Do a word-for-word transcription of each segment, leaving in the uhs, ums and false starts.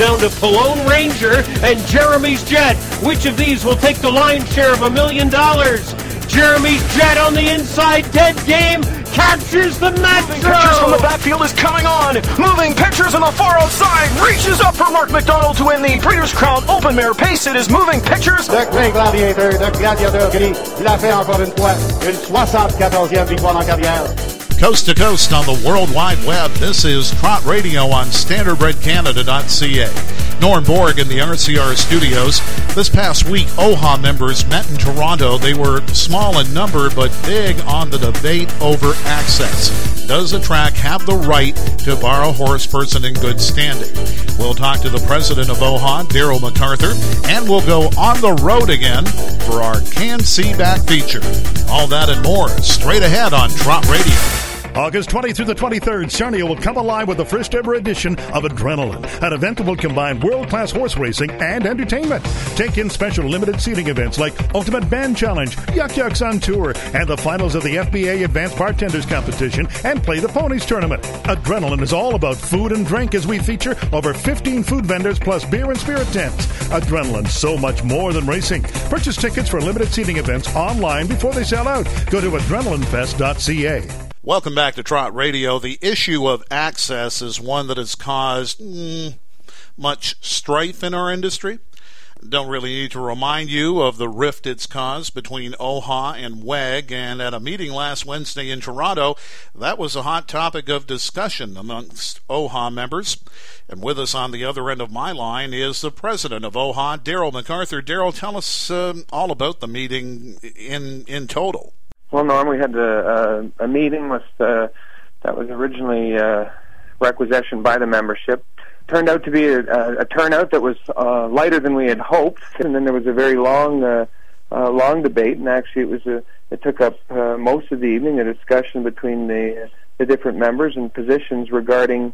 down to Pallone Ranger and Jeremy's Jet. Which of these will take the lion's share of a million dollars? Jeremy's Jet on the inside, dead game, captures the Metro! Moving Pictures from the backfield is coming on. Moving Pictures on the far outside reaches up for Mark McDonald to win the Breeders' Crown Open Mare Pace. It is Moving Pictures. De Grey Gladiator, de Gladiateur Gris, il a fait encore une fois une soixante-quatorzième victoire en carrière. Coast to coast on the World Wide Web, this is Trot Radio on standardbred canada dot c a. Norm Borg in the R C R studios. This past week, O H A members met in Toronto. They were small in number, but big on the debate over access. Does a track have the right to bar a horse person in good standing? We'll talk to the president of O H A, Daryl MacArthur, and we'll go on the road again for our Can See Back feature. All that and more straight ahead on Trot Radio. August twentieth through the twenty-third, Sarnia will come alive with the first ever edition of Adrenaline, an event that will combine world-class horse racing and entertainment. Take in special limited seating events like Ultimate Band Challenge, Yuck Yucks on Tour, and the finals of the F B A Advanced Bartenders Competition and Play the Ponies Tournament. Adrenaline is all about food and drink as we feature over fifteen food vendors plus beer and spirit tents. Adrenaline, so much more than racing. Purchase tickets for limited seating events online before they sell out. Go to adrenaline fest dot c a. Welcome back to Trot Radio. The issue of access is one that has caused mm, much strife in our industry. Don't really need to remind you of the rift it's caused between O H A and W E G, and at a meeting last Wednesday in Toronto, that was a hot topic of discussion amongst O H A members. And with us on the other end of my line is the president of O H A, Daryl MacArthur. Daryl, tell us uh, all about the meeting in in total. Well, Norm, we had a, a, a meeting with uh, that was originally uh, requisitioned by the membership. Turned out to be a, a, a turnout that was uh, lighter than we had hoped, and then there was a very long, uh, uh, long debate. And actually, it was a, it took up uh, most of the evening, a discussion between the the different members and positions regarding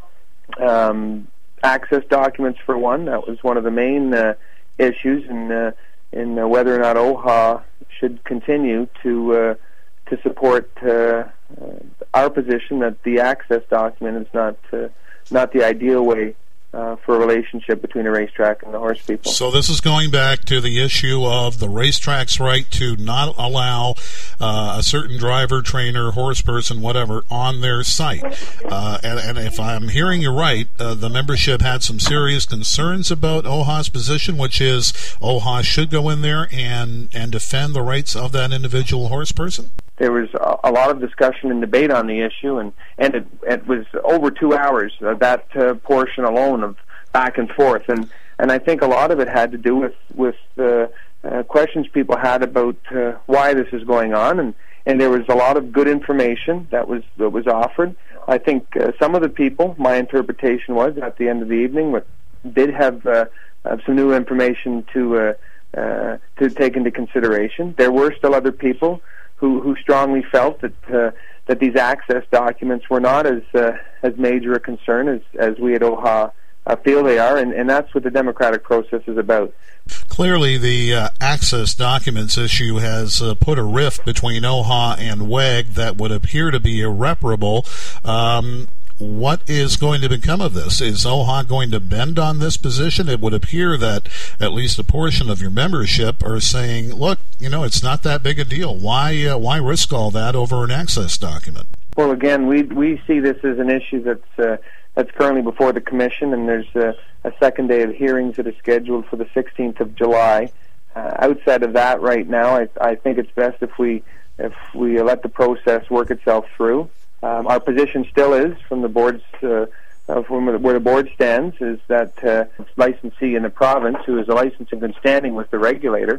um, access documents. For one, that was one of the main uh, issues, and uh, in uh, whether or not O H A should continue to uh, to support uh, uh, our position that the access document is not uh, not the ideal way uh, for a relationship between a racetrack and the horse people. So this is going back to the issue of the racetrack's right to not allow uh, a certain driver, trainer, horse person, whatever, on their site. Uh, and, and if I'm hearing you right, uh, the membership had some serious concerns about O H A's position, which is O H A should go in there and, and defend the rights of that individual horse person? There was a lot of discussion and debate on the issue, and, and it, it was over two hours, uh, that uh, portion alone of back and forth. And, and I think a lot of it had to do with, with uh, uh, questions people had about uh, why this is going on, and, and there was a lot of good information that was, that was offered. I think uh, some of the people, my interpretation was, at the end of the evening, did have uh, uh, some new information to, uh, uh, to take into consideration. There were still other people Who, who strongly felt that uh, that these access documents were not as uh, as major a concern as, as we at O H A uh, feel they are, and, and that's what the democratic process is about. Clearly, the uh, access documents issue has uh, put a rift between O H A and W E G that would appear to be irreparable. Um, What is going to become of this? Is O H A going to bend on this position? It would appear that at least a portion of your membership are saying, look, you know, it's not that big a deal. Why uh, why risk all that over an access document? Well, again, we we see this as an issue that's uh, that's currently before the Commission, and there's uh, a second day of hearings that is scheduled for the sixteenth of July. Uh, outside of that, right now, I, I think it's best if we if we let the process work itself through. Um, our position still is, from the board's, uh, uh, from where the board stands, is that uh, licensee in the province, who is a license in good standing with the regulator,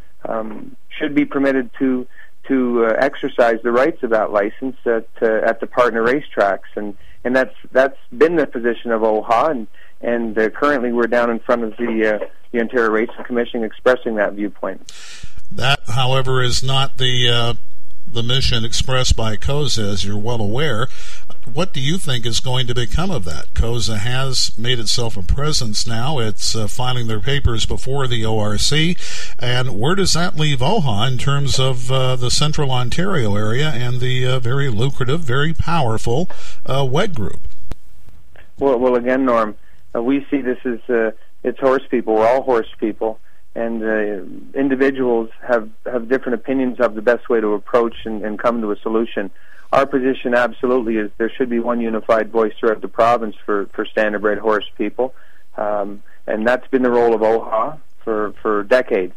um, should be permitted to to uh, exercise the rights of that license at uh, at the partner racetracks, and and that's that's been the position of O H A, and and uh, currently we're down in front of the uh, the Ontario Racing Commission expressing that viewpoint. That, however, is not the uh the mission expressed by COSA, as you're well aware. What do you think is going to become of that? COSA has made itself a presence now. It's uh, filing their papers before the O R C. And where does that leave O H A in terms of uh, the Central Ontario area and the uh, very lucrative, very powerful uh, W E G group? Well, well again, Norm, uh, we see this as uh, it's horse people. We're all horse people, and uh, individuals have, have different opinions of the best way to approach and, and come to a solution. Our position absolutely is there should be one unified voice throughout the province for, for standardbred horse people, um, and that's been the role of O H A for, for decades.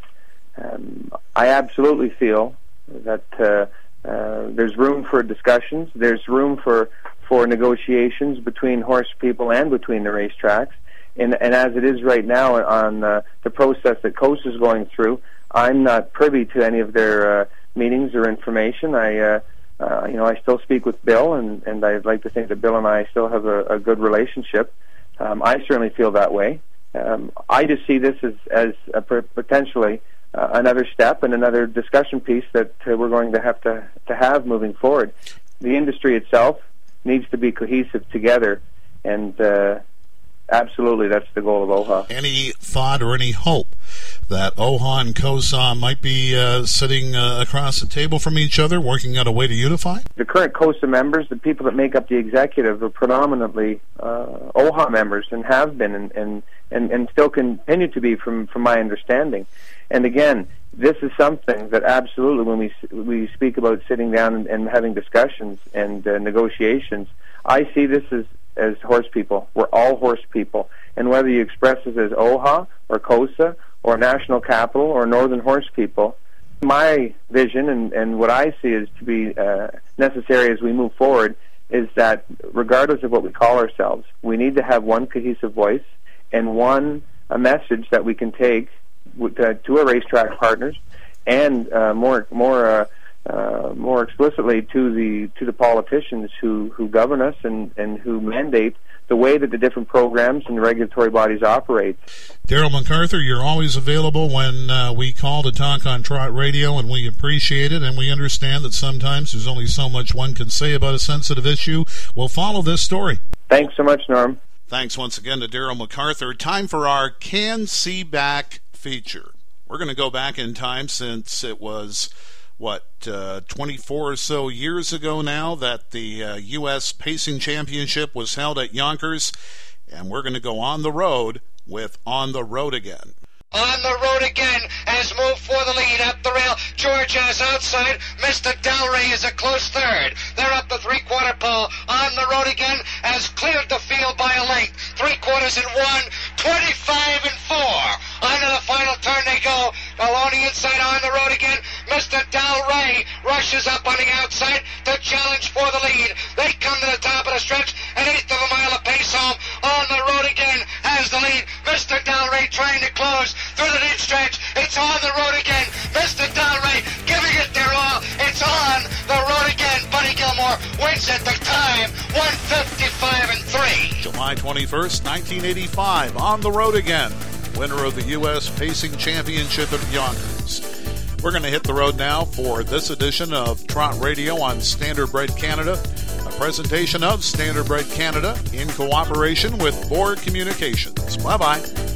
Um, I absolutely feel that uh, uh, there's room for discussions, there's room for, for negotiations between horse people and between the racetracks, and, and as it is right now on uh, the process that Coast is going through, I'm not privy to any of their uh, meetings or information. I, uh, uh, you know, I still speak with Bill, and, and I'd like to think that Bill and I still have a, a good relationship. Um, I certainly feel that way. Um, I just see this as, as a potentially uh, another step and another discussion piece that uh, we're going to have to, to have moving forward. The industry itself needs to be cohesive together, and uh, absolutely that's the goal of O H A. Any thought or any hope that O H A and COSA might be uh, sitting uh, across the table from each other, working out a way to unify? The current COSA members, the people that make up the executive, are predominantly uh, O H A members and have been and, and, and, and still continue to be from, from my understanding. And again, this is something that absolutely, when we we speak about sitting down and, and having discussions and uh, negotiations, I see this as, as horse people. We're all horse people. And whether you express this as O H A or COSA or National Capital or Northern Horse People, my vision and, and what I see is to be uh, necessary as we move forward is that regardless of what we call ourselves, we need to have one cohesive voice and one a message that we can take Uh, to our racetrack partners, and uh, more more uh, uh, more explicitly to the to the politicians who, who govern us and, and who mandate the way that the different programs and regulatory bodies operate. Daryl MacArthur, you're always available when uh, we call to talk on Trot Radio, and we appreciate it, and we understand that sometimes there's only so much one can say about a sensitive issue. We'll follow this story. Thanks so much, Norm. Thanks once again to Daryl MacArthur. Time for our Can See Back feature. We're going to go back in time since it was, what, uh, twenty-four or so years ago now that the uh, U S Pacing Championship was held at Yonkers, and we're going to go on the road with On the Road Again. On the road again, has moved for the lead up the rail. Georgia is outside. Mister Delray is a close third. They're up the three-quarter pole. On the road again, has cleared the field by a length. Three quarters and one, twenty-five and four. Onto the final turn they go. Along the inside, on the road again. Mister Delray rushes up on the outside to challenge for the lead. They come to the top of the stretch, an eighth of a mile of pace home. On the road again, has the lead. Mister Delray trying to close through the deep stretch. It's on the road again. Mister Delray giving it their all. It's on the road again. Buddy Gilmore wins at the time, one fifty-five and three. July twenty-first, nineteen eighty-five, On the Road Again, winner of the U S Pacing Championship at Yonkers. We're going to hit the road now for this edition of Trot Radio on Standardbred Canada, a presentation of Standardbred Canada in cooperation with Borg Communications. Bye-bye.